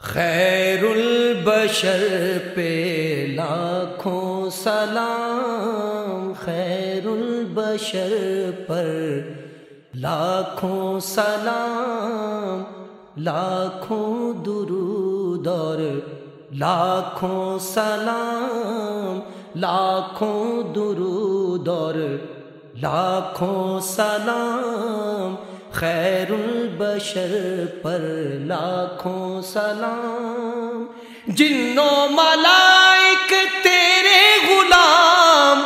خیر البشر پہ لاکھوں سلام، خیر البشر پر لاکھوں سلام، لاکھوں درود اور لاکھوں سلام، لاکھوں درود اور لاکھوں سلام، خیر البشر پر لاکھوں سلام۔ جنوں ملائک تیرے غلام،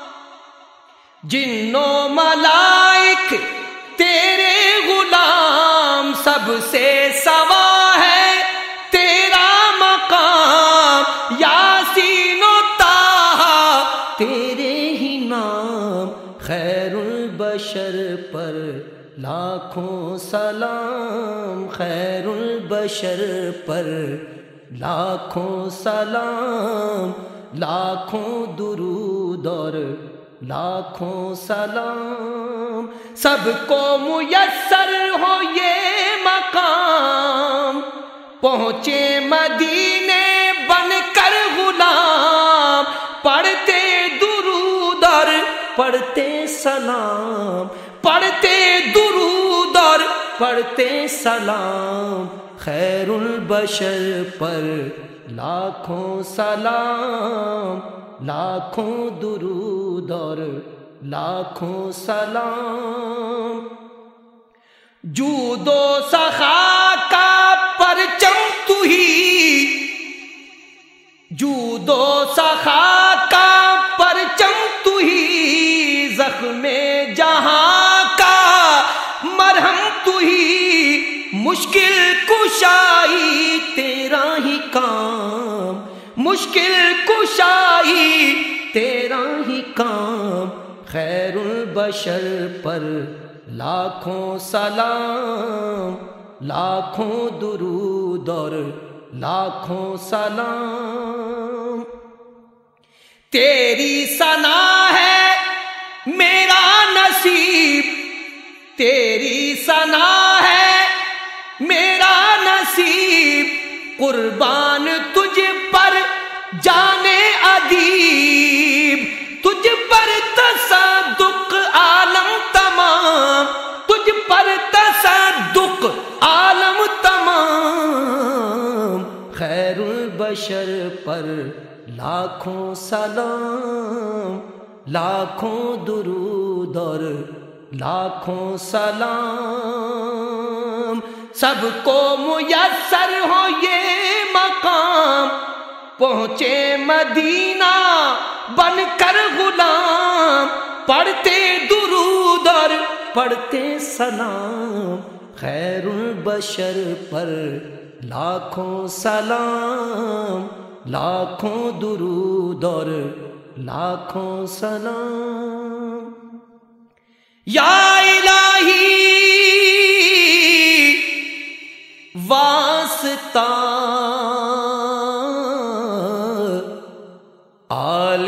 جنوں ملائک تیرے غلام، سب سے سوا ہے تیرا مقام، یاسین و طٰہٰ تیرے ہی نام، خیر البشر پر لاکھوں سلام، خیر البشر پر لاکھوں سلام، لاکھوں درود اور لاکھوں سلام۔ سب کو میسر ہو یہ مقام، پہنچے مدینے بن کر غلام، پڑھتے درود اور پڑھتے سلام، پڑھتے درود اور پڑھتے سلام، خیر البشر پر لاکھوں سلام، لاکھوں درود اور لاکھوں سلام۔ جود و سخا کا پرچم تو ہی، جود و سخا کا پرچم تو ہی، زخم جہاں کا مرہم تو ہی، مشکل کشائی تیرا ہی کام، مشکل کشائی تیرا ہی کام، خیر البشر پر لاکھوں سلام، لاکھوں درود اور لاکھوں سلام۔ تیری ثنا ہے میرا نصیب، تیری ثنا ہے میرا نصیب، قربان تجھ پر جانے ادیب، تجھ پر تصدق عالم تمام، تجھ پر تصدق عالم تمام، خیر البشر پر لاکھوں سلام، لاکھوں درود اور لاکھوں سلام۔ سب کو میسر ہو یہ مقام، پہنچے مدینہ بن کر غلام، پڑھتے درود اور پڑھتے سلام، خیر البشر پر لاکھوں سلام، لاکھوں درود اور لاکھوں سلام۔ یا الہی واسطہ آل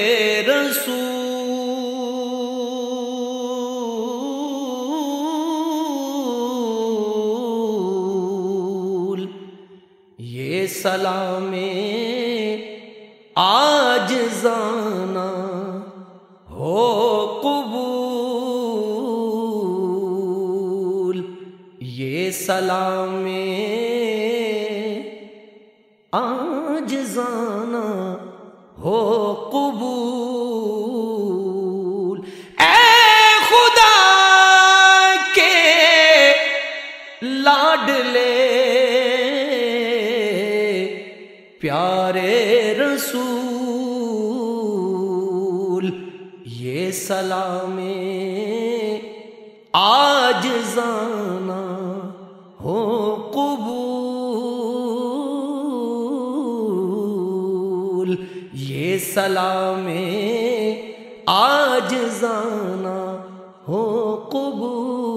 رسول، یہ سلام عاجزانہ ہو قبول، یہ سلام عاجزانہ ہو قبول۔ اے خدا کے لاڈلے پیارے رسول، یہ سلام عاجزانہ ہو قبول، یہ سلام عاجزانہ ہو قبول۔